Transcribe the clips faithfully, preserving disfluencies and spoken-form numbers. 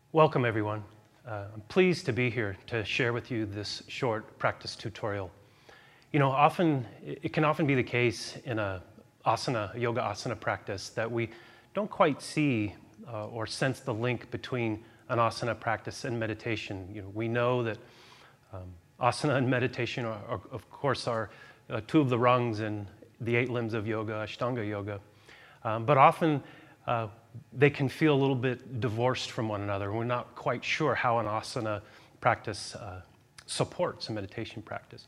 Welcome, everyone. Uh, I'm pleased to be here to share with you this short practice tutorial. You know, often, it can often be the case in a asana, a yoga asana practice that we don't quite see uh, or sense the link between an asana practice and meditation. You know, we know that um, asana and meditation, are, are, of course, are uh, two of the rungs in the eight limbs of yoga, Ashtanga yoga. Um, but often, uh, they can feel a little bit divorced from one another. We're not quite sure how an asana practice uh, supports a meditation practice.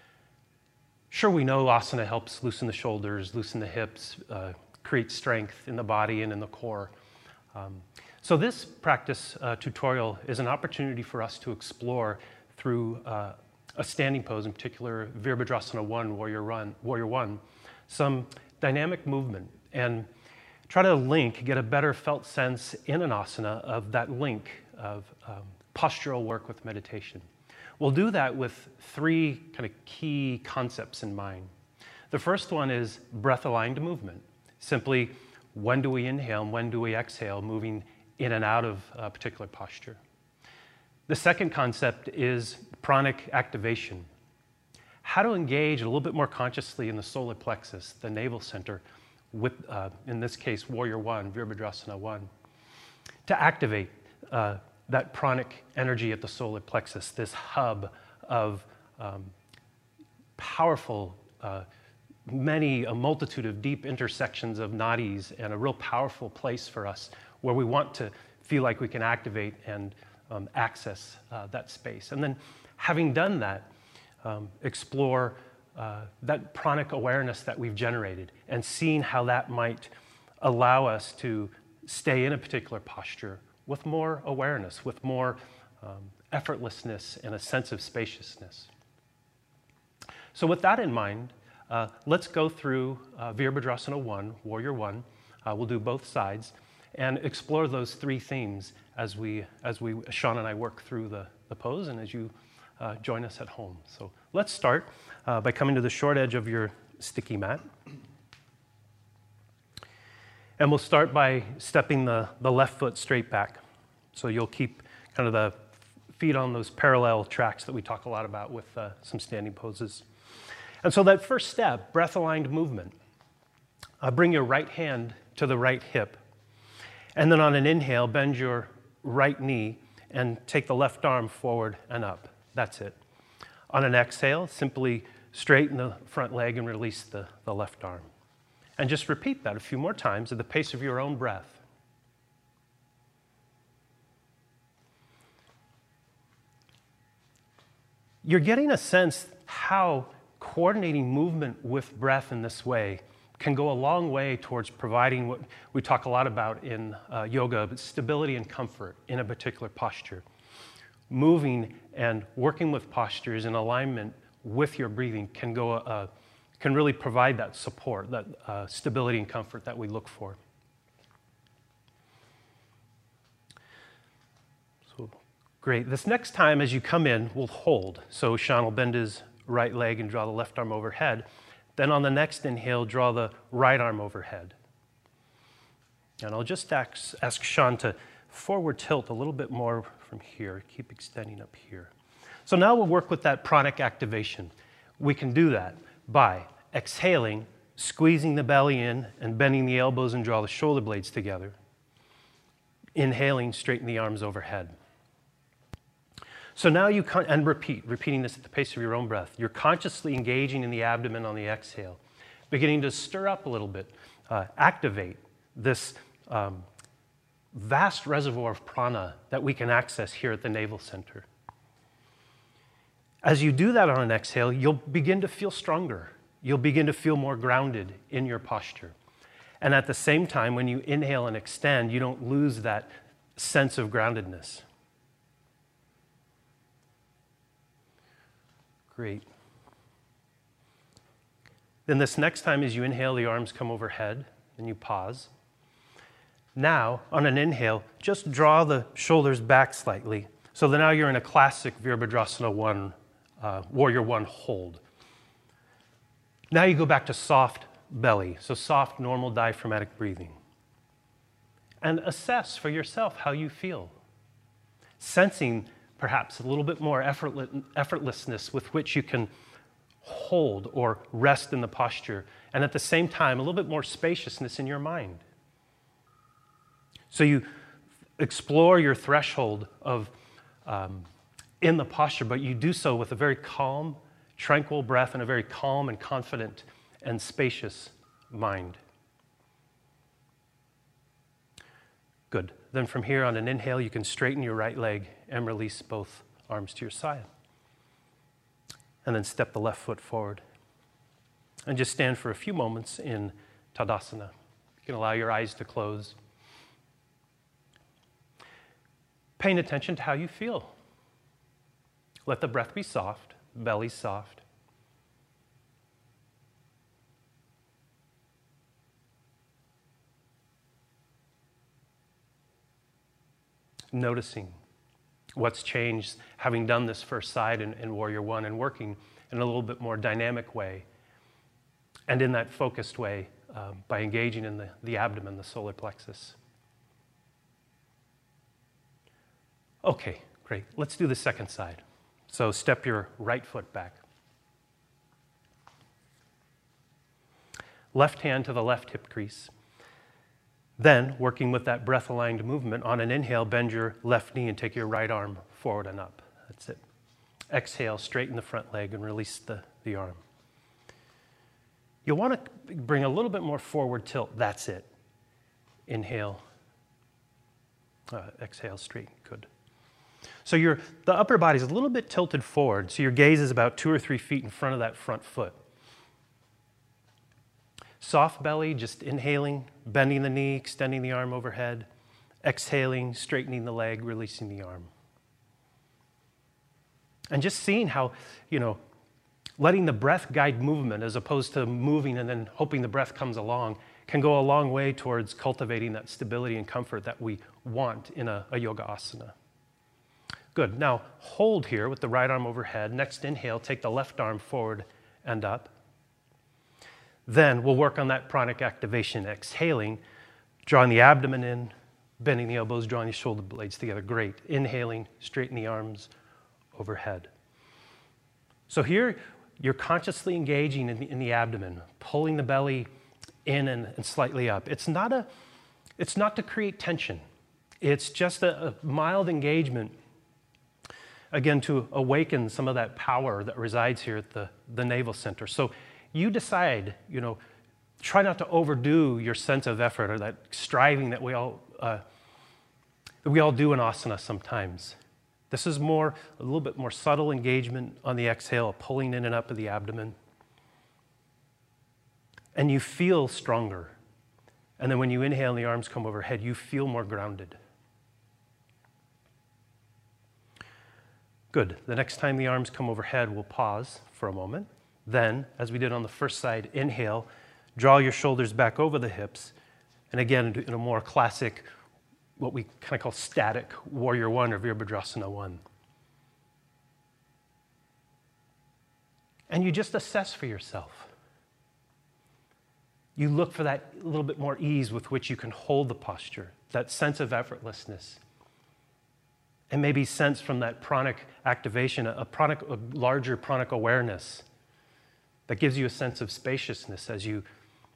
Sure, we know asana helps loosen the shoulders, loosen the hips, uh, create strength in the body and in the core. Um, so this practice uh, tutorial is an opportunity for us to explore through uh, a standing pose, in particular Virabhadrasana one, Warrior, Run, Warrior One, some dynamic movement, and try to link, get a better felt sense in an asana of that link of um, postural work with meditation. We'll do that with three kind of key concepts in mind. The first one is breath-aligned movement. Simply, when do we inhale and when do we exhale, moving in and out of a particular posture. The second concept is pranic activation. How to engage a little bit more consciously in the solar plexus, the navel center, with, uh, in this case, Warrior One, Virabhadrasana One, to activate uh, that pranic energy at the solar plexus, this hub of um, powerful, uh, many, a multitude of deep intersections of nadis, and a real powerful place for us where we want to feel like we can activate and um, access uh, that space. And then, having done that, um, explore Uh, that pranic awareness that we've generated and seeing how that might allow us to stay in a particular posture with more awareness, with more um, effortlessness and a sense of spaciousness. So with that in mind, uh, let's go through uh, Virabhadrasana one, Warrior One. Uh, we'll do both sides and explore those three themes as we, as we, Sean and I work through the, the pose and as you uh, join us at home. So let's start Uh, by coming to the short edge of your sticky mat. And we'll start by stepping the, the left foot straight back. So you'll keep kind of the feet on those parallel tracks that we talk a lot about with uh, some standing poses. And so that first step, breath-aligned movement, uh, bring your right hand to the right hip. And then on an inhale, bend your right knee and take the left arm forward and up. That's it. On an exhale, simply straighten the front leg and release the, the left arm. And just repeat that a few more times at the pace of your own breath. You're getting a sense how coordinating movement with breath in this way can go a long way towards providing what we talk a lot about in uh, yoga, but stability and comfort in a particular posture. Moving and working with postures in alignment with your breathing can go, uh, can really provide that support, that uh, stability and comfort that we look for. So, great. This next time as you come in, we'll hold. So Sean will bend his right leg and draw the left arm overhead. Then on the next inhale, draw the right arm overhead. And I'll just ask, ask Sean to forward tilt a little bit more from here. Keep extending up here. So now we'll work with that pranic activation. We can do that by exhaling, squeezing the belly in, and bending the elbows and draw the shoulder blades together. Inhaling, straighten the arms overhead. So now you, con- and repeat, repeating this at the pace of your own breath. You're consciously engaging in the abdomen on the exhale, beginning to stir up a little bit, uh, activate this um, vast reservoir of prana that we can access here at the navel center. As you do that on an exhale, you'll begin to feel stronger. You'll begin to feel more grounded in your posture. And at the same time, when you inhale and extend, you don't lose that sense of groundedness. Great. Then this next time as you inhale, the arms come overhead and you pause. Now, on an inhale, just draw the shoulders back slightly so that now you're in a classic Virabhadrasana one, uh, Warrior One hold. Now you go back to soft belly, so soft, normal diaphragmatic breathing. And assess for yourself how you feel. sensing perhaps a little bit more effortless, effortlessness with which you can hold or rest in the posture, and at the same time, a little bit more spaciousness in your mind. So you explore your threshold of um, in the posture, but you do so with a very calm, tranquil breath and a very calm and confident and spacious mind. Good. Then from here on an inhale, you can straighten your right leg and release both arms to your side. And then step the left foot forward. And just stand for a few moments in Tadasana. You can allow your eyes to close. Paying attention to how you feel. Let the breath be soft, belly soft. Noticing what's changed, having done this first side in, in Warrior One and working in a little bit more dynamic way and in that focused way uh, by engaging in the, the abdomen, the solar plexus. Okay, great. Let's do the second side. So step your right foot back. Left hand to the left hip crease. Then, working with that breath-aligned movement, on an inhale, bend your left knee and take your right arm forward and up. That's it. Exhale, straighten the front leg and release the, the arm. You'll want to bring a little bit more forward tilt. That's it. Inhale. Uh, exhale, straighten. Good. So your, the upper body is a little bit tilted forward, so your gaze is about two or three feet in front of that front foot. Soft belly, just inhaling, bending the knee, extending the arm overhead. Exhaling, straightening the leg, releasing the arm. And just seeing how, you know, letting the breath guide movement as opposed to moving and then hoping the breath comes along can go a long way towards cultivating that stability and comfort that we want in a, a yoga asana. Good. Now, hold here with the right arm overhead. Next inhale, take the left arm forward and up. Then we'll work on that pranic activation. Exhaling, drawing the abdomen in, bending the elbows, drawing the shoulder blades together. Great. Inhaling, straighten the arms overhead. So here, you're consciously engaging in the, in the abdomen, pulling the belly in and, and slightly up. It's not a, it's not to create tension. It's just a, a mild engagement, again, to awaken some of that power that resides here at the, the navel center. So you decide, you know, try not to overdo your sense of effort or that striving that we all uh, that we all do in asana sometimes. This is more, a little bit more subtle engagement on the exhale, pulling in and up of the abdomen. And you feel stronger. And then when you inhale and the arms come overhead, you feel more grounded. Good. The next time the arms come overhead, we'll pause for a moment. Then, as we did on the first side, inhale, draw your shoulders back over the hips, and again, in a more classic, what we kind of call static Warrior One or Virabhadrasana One. And you just assess for yourself. You look for that little bit more ease with which you can hold the posture, that sense of effortlessness. And maybe sense from that pranic activation, a, pranic, a larger pranic awareness that gives you a sense of spaciousness as you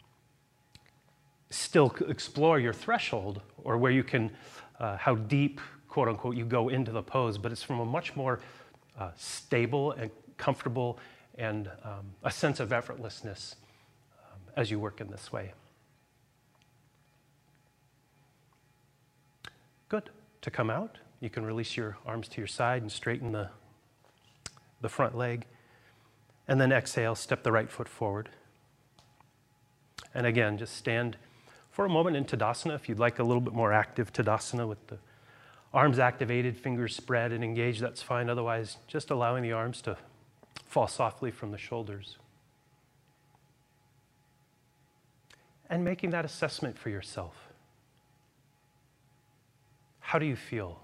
still explore your threshold or where you can, uh, how deep, quote unquote, you go into the pose, but it's from a much more uh, stable and comfortable and um, a sense of effortlessness um, as you work in this way. Good. To come out, you can release your arms to your side and straighten the, the front leg. And then exhale, step the right foot forward. And again, just stand for a moment in Tadasana. If you'd like a little bit more active Tadasana with the arms activated, fingers spread and engaged, that's fine. Otherwise, just allowing the arms to fall softly from the shoulders. And making that assessment for yourself. How do you feel?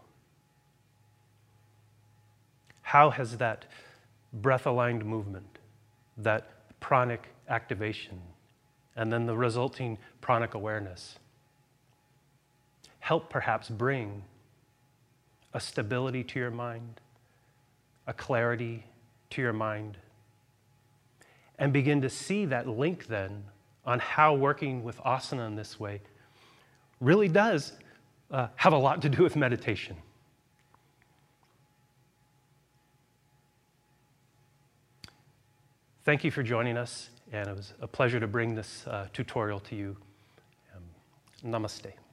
How has that breath-aligned movement, that pranic activation, and then the resulting pranic awareness help perhaps bring a stability to your mind, a clarity to your mind, and begin to see that link then on how working with asana in this way really does uh, have a lot to do with meditation. Thank you for joining us, and it was a pleasure to bring this uh, tutorial to you. Um, namaste.